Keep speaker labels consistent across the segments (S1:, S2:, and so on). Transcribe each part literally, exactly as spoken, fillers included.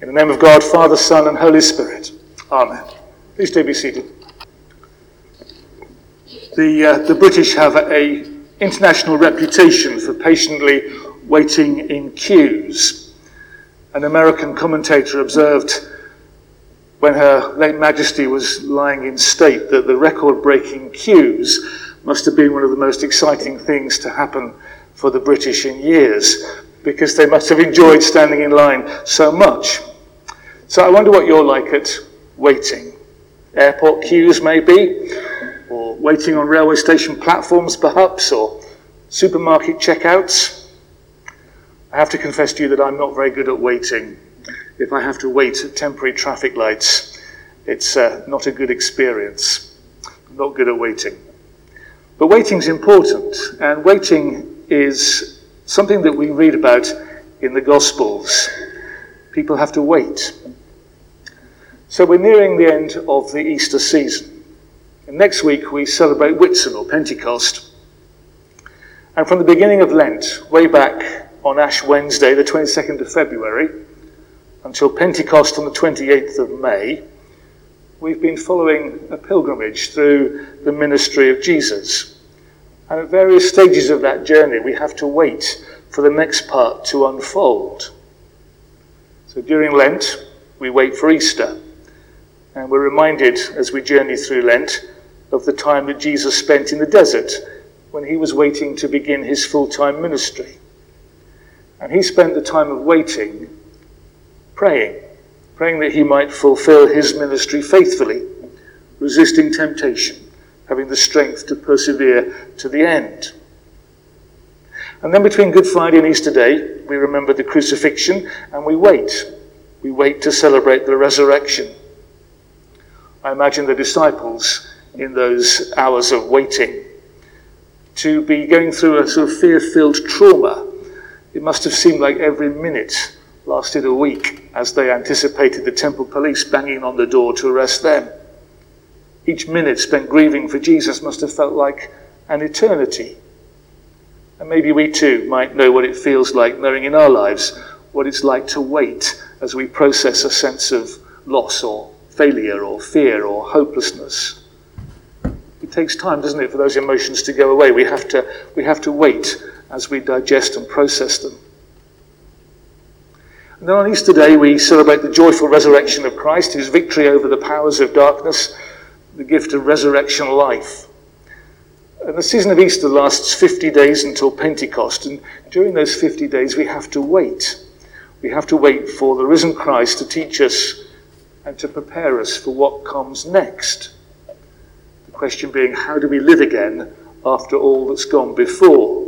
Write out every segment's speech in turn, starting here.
S1: In the name of God, Father, Son, and Holy Spirit. Amen. Please do be seated. The, uh, the British have an international reputation for patiently waiting in queues. An American commentator observed when Her late Majesty was lying in state that the record-breaking queues must have been one of the most exciting things to happen for the British in years, because they must have enjoyed standing in line so much. So I wonder what you're like at waiting. Airport queues maybe, or waiting on railway station platforms perhaps, or supermarket checkouts. I have to confess to you that I'm not very good at waiting. If I have to wait at temporary traffic lights, it's uh, not a good experience. I'm not good at waiting. But waiting's important, and waiting is something that we read about in the Gospels. People have to wait. So we're nearing the end of the Easter season. And next week we celebrate Whitsun, or Pentecost. And from the beginning of Lent, way back on Ash Wednesday, the twenty-second of February, until Pentecost on the twenty-eighth of May, we've been following a pilgrimage through the ministry of Jesus. And at various stages of that journey, we have to wait for the next part to unfold. So during Lent, we wait for Easter. And we're reminded, as we journey through Lent, of the time that Jesus spent in the desert when he was waiting to begin his full-time ministry. And he spent the time of waiting praying, praying that he might fulfill his ministry faithfully, resisting temptation, having the strength to persevere to the end. And then between Good Friday and Easter Day, we remember the crucifixion and we wait. We wait to celebrate the resurrection. I imagine the disciples in those hours of waiting to be going through a sort of fear-filled trauma. It must have seemed like every minute lasted a week as they anticipated the temple police banging on the door to arrest them. Each minute spent grieving for Jesus must have felt like an eternity. And maybe we too might know what it feels like, knowing in our lives what it's like to wait as we process a sense of loss or failure or fear or hopelessness. It takes time, doesn't it, for those emotions to go away. We have to, we have to wait as we digest and process them. And then on Easter Day, we celebrate the joyful resurrection of Christ, his victory over the powers of darkness, the gift of resurrection life. And the season of Easter lasts fifty days until Pentecost, and during those fifty days we have to wait. We have to wait for the risen Christ to teach us and to prepare us for what comes next. The question being, how do we live again after all that's gone before?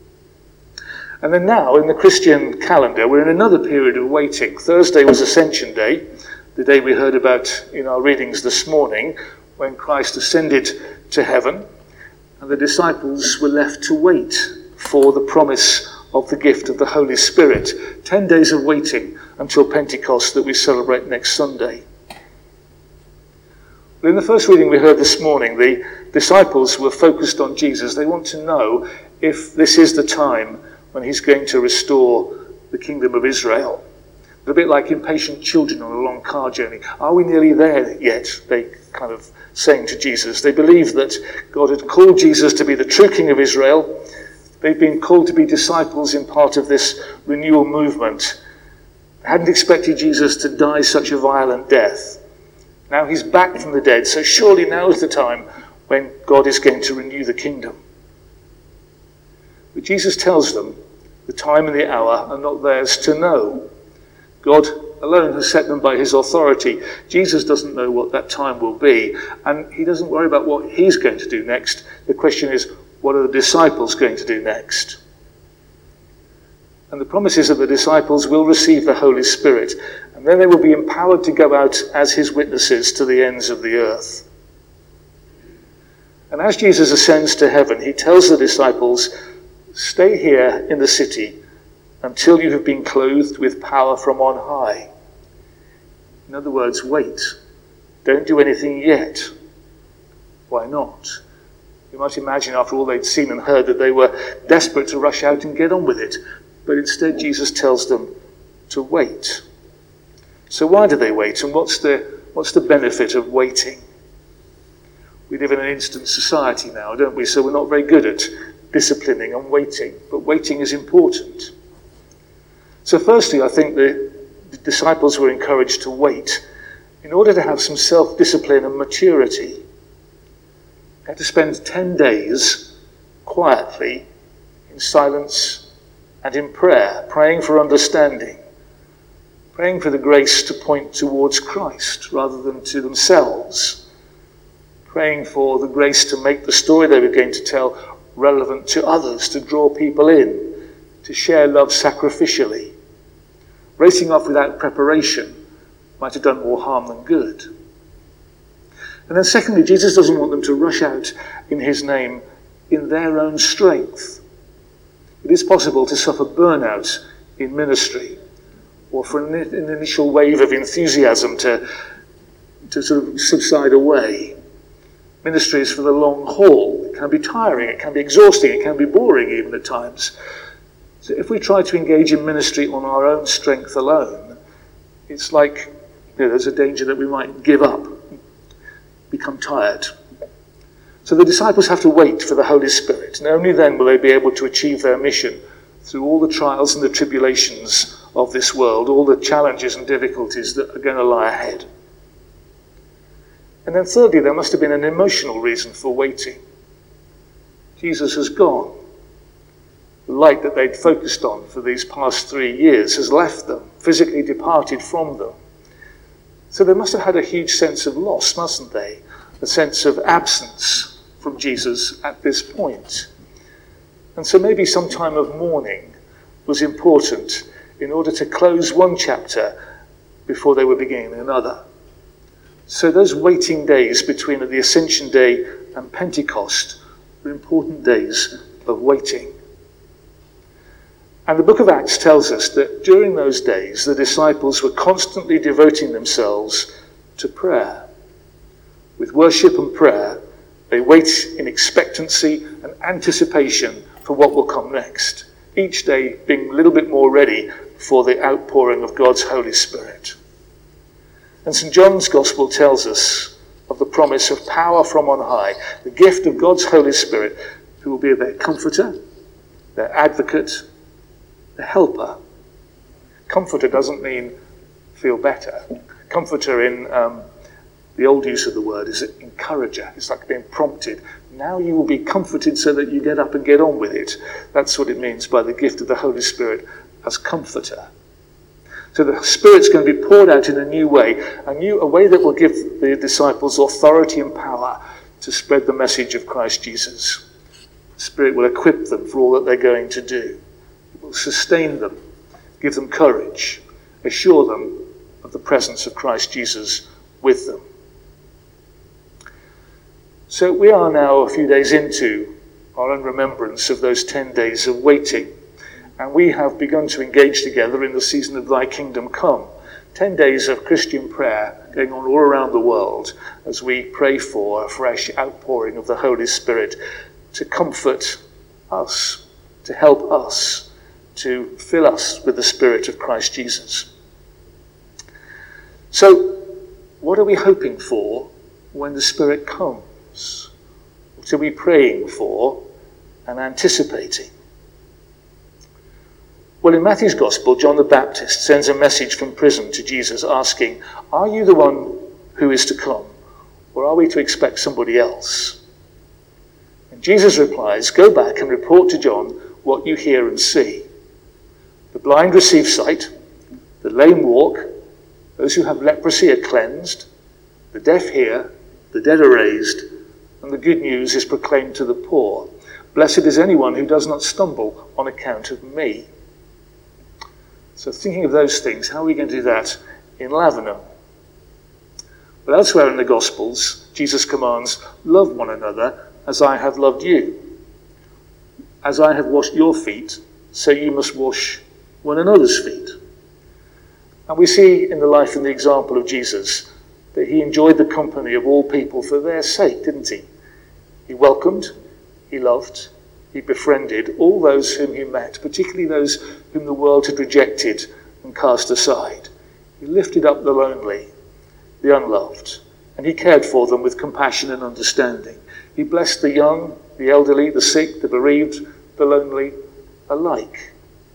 S1: And then now, in the Christian calendar, we're in another period of waiting. Thursday was Ascension Day, the day we heard about in our readings this morning, when Christ ascended to heaven, and the disciples were left to wait for the promise of the gift of the Holy Spirit. Ten days of waiting until Pentecost that we celebrate next Sunday. But in the first reading we heard this morning, the disciples were focused on Jesus. They want to know if this is the time when he's going to restore the kingdom of Israel. They're a bit like impatient children on a long car journey. Are we nearly there yet? They kind of saying to Jesus. They believed that God had called Jesus to be the true king of Israel. They've been called to be disciples in part of this renewal movement. They hadn't expected Jesus to die such a violent death. Now he's back from the dead, so surely now is the time when God is going to renew the kingdom. But Jesus tells them the time and the hour are not theirs to know. God alone has set them by his authority. Jesus doesn't know what that time will be, and he doesn't worry about what he's going to do next. The question is, what are the disciples going to do next? And the promise is that the disciples will receive the Holy Spirit, and then they will be empowered to go out as his witnesses to the ends of the earth. And as Jesus ascends to heaven, he tells the disciples, stay here in the city until you have been clothed with power from on high. In other words, wait. Don't do anything yet. Why not? You might imagine after all they'd seen and heard that they were desperate to rush out and get on with it. But instead Jesus tells them to wait. So why do they wait, and what's the, what's the benefit of waiting? We live in an instant society now, don't we? So we're not very good at disciplining and waiting, but waiting is important. So firstly, I think the, the disciples were encouraged to wait in order to have some self-discipline and maturity. They had to spend ten days quietly in silence and in prayer, praying for understanding, praying for the grace to point towards Christ rather than to themselves, praying for the grace to make the story they were going to tell relevant to others, to draw people in, to share love sacrificially. Racing off without preparation might have done more harm than good. And then secondly, Jesus doesn't want them to rush out in his name in their own strength. It is possible to suffer burnout in ministry, or for an, an initial wave of enthusiasm to, to sort of subside away. Ministry is for the long haul. It can be tiring, it can be exhausting, it can be boring even at times. So if we try to engage in ministry on our own strength alone, it's like, you know, there's a danger that we might give up, become tired. So the disciples have to wait for the Holy Spirit, and only then will they be able to achieve their mission through all the trials and the tribulations of this world, all the challenges and difficulties that are going to lie ahead. And then thirdly, there must have been an emotional reason for waiting. Jesus has gone. The light that they'd focused on for these past three years has left them, physically departed from them. So they must have had a huge sense of loss, mustn't they? A sense of absence from Jesus at this point. And so maybe some time of mourning was important in order to close one chapter before they were beginning another. So those waiting days between the Ascension Day and Pentecost were important days of waiting. And the book of Acts tells us that during those days, the disciples were constantly devoting themselves to prayer. With worship and prayer, they wait in expectancy and anticipation for what will come next, each day being a little bit more ready for the outpouring of God's Holy Spirit. And Saint John's Gospel tells us of the promise of power from on high, the gift of God's Holy Spirit, who will be their comforter, their advocate, the helper. Comforter doesn't mean feel better. Comforter in um, the old use of the word is encourager. It's like being prompted. Now you will be comforted so that you get up and get on with it. That's what it means by the gift of the Holy Spirit as comforter. So the Spirit's going to be poured out in a new way, a new a way that will give the disciples authority and power to spread the message of Christ Jesus. The Spirit will equip them for all that they're going to do. It will sustain them, give them courage, assure them of the presence of Christ Jesus with them. So we are now a few days into our own remembrance of those ten days of waiting. And we have begun to engage together in the season of Thy Kingdom Come. Ten days of Christian prayer going on all around the world as we pray for a fresh outpouring of the Holy Spirit to comfort us, to help us, to fill us with the Spirit of Christ Jesus. So, what are we hoping for when the Spirit comes? What are we praying for and anticipating? Well, in Matthew's Gospel, John the Baptist sends a message from prison to Jesus asking, "Are you the one who is to come, or are we to expect somebody else?" And Jesus replies, "Go back and report to John what you hear and see. The blind receive sight, the lame walk, those who have leprosy are cleansed, the deaf hear, the dead are raised, and the good news is proclaimed to the poor. Blessed is anyone who does not stumble on account of me." So thinking of those things, how are we going to do that in Lavenham? But elsewhere in the Gospels, Jesus commands, "Love one another as I have loved you. As I have washed your feet, so you must wash one another's feet." And we see in the life and the example of Jesus that he enjoyed the company of all people for their sake, didn't he? He welcomed, he loved, he befriended all those whom he met, particularly those whom the world had rejected and cast aside. He lifted up the lonely, the unloved, and he cared for them with compassion and understanding. He blessed the young, the elderly, the sick, the bereaved, the lonely alike.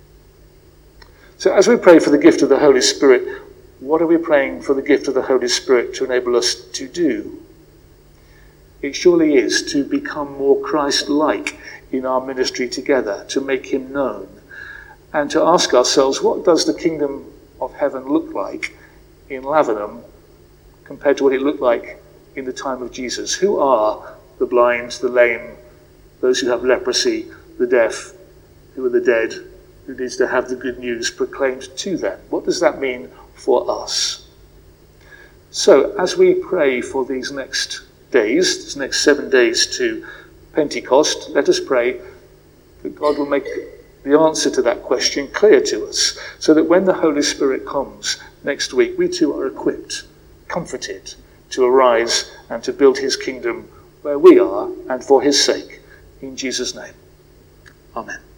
S1: So as we pray for the gift of the Holy Spirit, what are we praying for the gift of the Holy Spirit to enable us to do? It surely is to become more Christ-like in our ministry together, to make him known, and to ask ourselves, what does the kingdom of heaven look like in Lavenham compared to what it looked like in the time of Jesus? Who are the blind, the lame, those who have leprosy, the deaf, who are the dead, who needs to have the good news proclaimed to them? What does that mean for us? So as we pray for these next days, these next seven days to Pentecost, let us pray that God will make the answer to that question clear to us, so that when the Holy Spirit comes next week, we too are equipped, comforted, to arise and to build his kingdom where we are and for his sake. In Jesus' name, amen.